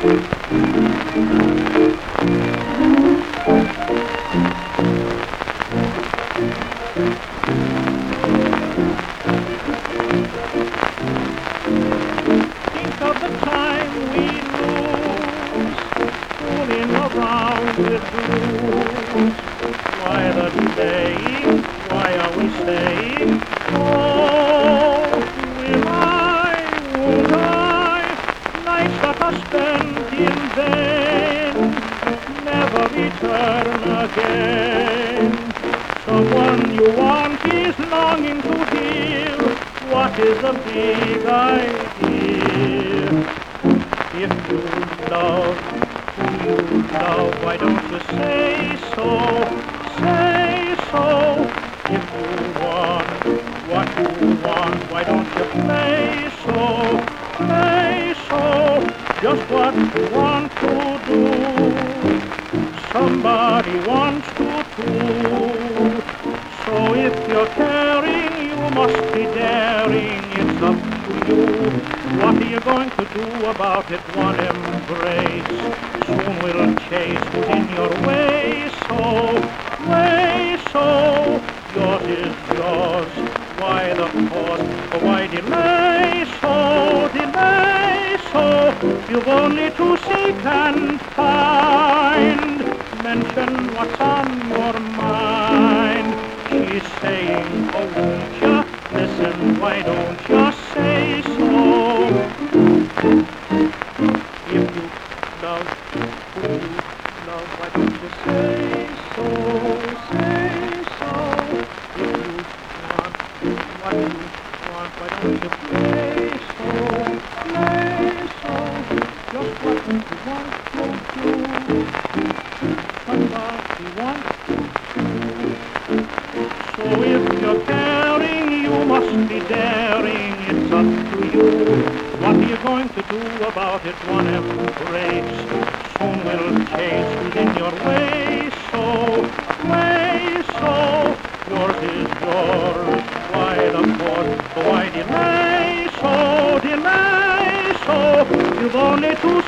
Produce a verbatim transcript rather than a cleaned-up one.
Think of the time we lose, fooling around with blues. Why the delaying? Why are we staying? Oh, will I, would I, nights that are spent in vain, never return again. Someone you want is longing to hear what is the big idea. If you love, who you love, why don't you say so? Say so. If you want what you want, why don't you play so? Play so. Just what you want to do, somebody wants to too. So if you're caring, you must be daring. It's up to you. What are you going to do about it? One embrace soon will chase who's in your way. So, way so, yours is yours. Why the pause? Why delay? So, delay. So, you've only to seek and find. Mention what's on your mind. She's saying, oh, won't you listen? Why don't you say so? If you love who you love, why don't you say so? Say so. If you want what you want, why don't you play so? Play so. Just what you want to do. Somebody wants to do. So if you're caring, you must be daring. It's up to you. What are you going to do about it? One embrace soon will chase within your way. So, way so, yours is yours. Why the pause? Why delay? So, delay. So, you've only to